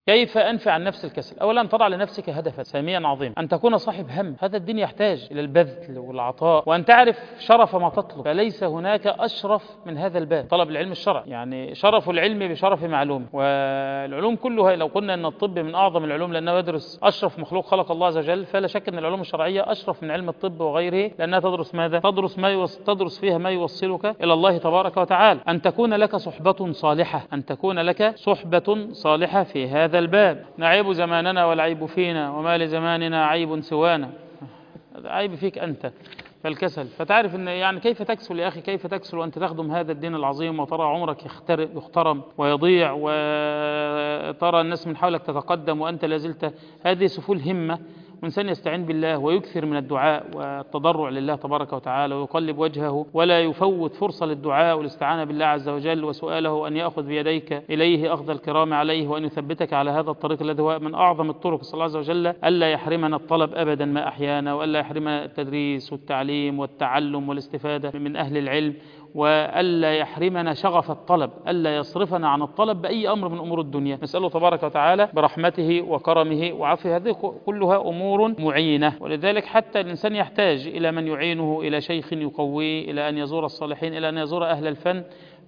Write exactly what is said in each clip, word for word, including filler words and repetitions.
كيف أنفي عن نفس الكسل؟ أولا تضع لنفسك هدفا ساميا عظيما، أن تكون صاحب هم. هذا الدين يحتاج إلى البذل والعطاء، وأن تعرف شرف ما تطلب، فليس هناك أشرف من هذا الباب، طلب العلم الشرعي. يعني شرف العلم بشرف معلوم، والعلوم كلها لو قلنا أن الطب من أعظم العلوم لأنه يدرس أشرف مخلوق خلق الله عز وجل، فلا شك أن العلوم الشرعية أشرف من علم الطب وغيره، لأنها تدرس ماذا؟ تدرس ما يوص... تدرس فيها ما يوصلك إلى الله تبارك وتعالى. أن تكون لك صحبة صالحة، أن تكون لك صحبة صالحة في هذا الباب. نعيب زماننا والعيب فينا، وما لزماننا عيب سوانا. عيب فيك أنت فالكسل. فتعرف أن يعني كيف تكسل يا أخي، كيف تكسل وأنت تخدم هذا الدين العظيم، وترى عمرك يخترم ويضيع، وترى الناس من حولك تتقدم وأنت لازلت. هذه سفول همة. وإنسان يستعين بالله ويكثر من الدعاء والتضرع لله تبارك وتعالى، ويقلب وجهه ولا يفوت فرصة للدعاء والاستعانة بالله عز وجل، وسؤاله أن يأخذ بيديك إليه أخذ الكرام عليه، وأن يثبتك على هذا الطريق الذي هو من أعظم الطرق. صلى الله عز وجل ألا يحرمنا الطلب أبدا ما أحيانا، وألا يحرمنا التدريس والتعليم والتعلم والاستفادة من أهل العلم، وألا يحرمنا شغف الطلب، ألا يصرفنا عن الطلب بأي أمر من أمور الدنيا. نسأله تبارك وتعالى برحمته وكرمه وعفوه. هذه كلها أمور معينة، ولذلك حتى الإنسان يحتاج إلى من يعينه، إلى شيخ يقويه، إلى أن يزور الصالحين، إلى أن يزور أهل الفن.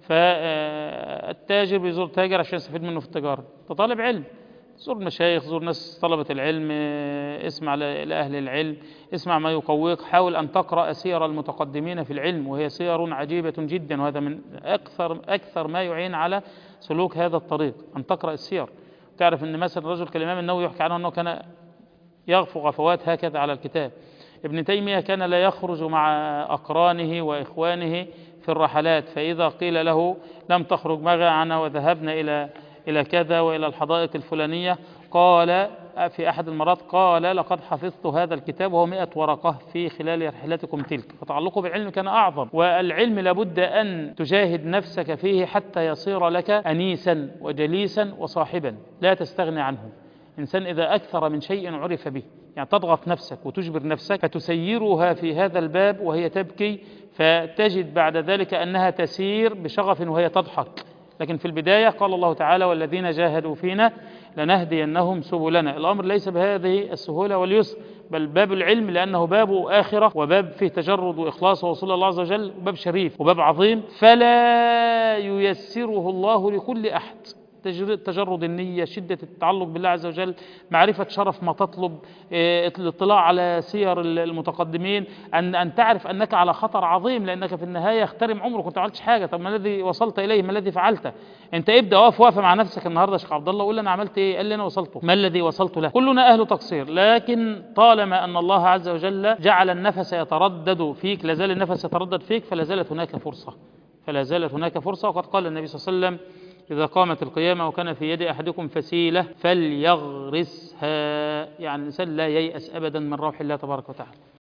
فالتاجر بيزور تاجر عشان يستفيد منه في التجارة. طالب علم زور مشايخ، زور ناس طلبة العلم، اسمع لأهل العلم، اسمع ما يقويك. حاول أن تقرأ سير المتقدمين في العلم، وهي سير عجيبة جدا، وهذا من أكثر أكثر ما يعين على سلوك هذا الطريق، أن تقرأ السير. تعرف أن مثلا رجل كالإمام النووي يحكي عنه أنه كان يغفو غفوات هكذا على الكتاب. ابن تيمية كان لا يخرج مع أقرانه وإخوانه في الرحلات، فإذا قيل له لم تخرج معنا وذهبنا إلى إلى كذا وإلى الحدائق الفلانية، قال في أحد المرات قال لقد حفظت هذا الكتاب وهو مئة ورقة في خلال رحلتكم تلك. فتعلقه بالعلم كان أعظم، والعلم لابد أن تجاهد نفسك فيه حتى يصير لك أنيسا وجليسا وصاحبا لا تستغني عنه. إنسان إذا أكثر من شيء عرف به، يعني تضغط نفسك وتجبر نفسك فتسيرها في هذا الباب وهي تبكي، فتجد بعد ذلك أنها تسير بشغف وهي تضحك. لكن في البداية قال الله تعالى والذين جاهدوا فينا لنهدينهم سبلنا. الأمر ليس بهذه السهولة واليسر، بل باب العلم لأنه باب آخرة، وباب فيه تجرد وإخلاص ووصول الله عز وجل، وباب شريف وباب عظيم، فلا ييسره الله لكل أحد. تجرد النية، شدة التعلق بالله عز وجل، معرفة شرف ما تطلب، الاطلاع على سير المتقدمين، أن أن تعرف أنك على خطر عظيم، لأنك في النهاية يخترم عمرك وأنت ما عملتش حاجة. طب ما الذي وصلت إليه؟ ما الذي فعلته؟ أنت ابدأ وقف وقفة مع نفسك النهاردة يا شيخ عبد الله، قول أنا عملت إيه؟ قال لي أنا وصلته. ما الذي وصلت له؟ كلنا أهل تقصير، لكن طالما أن الله عز وجل جعل النفس يتردد فيك، لازال النفس يتردد فيك، فلا زالت هناك فرصة، فلا زالت هناك فرصة. وقد قال النبي صلى الله عليه وسلم إذا قامت القيامة وكان في يد أحدكم فسيلة فليغرسها. يعني الإنسان لا ييأس أبدا من روح الله تبارك وتعالى.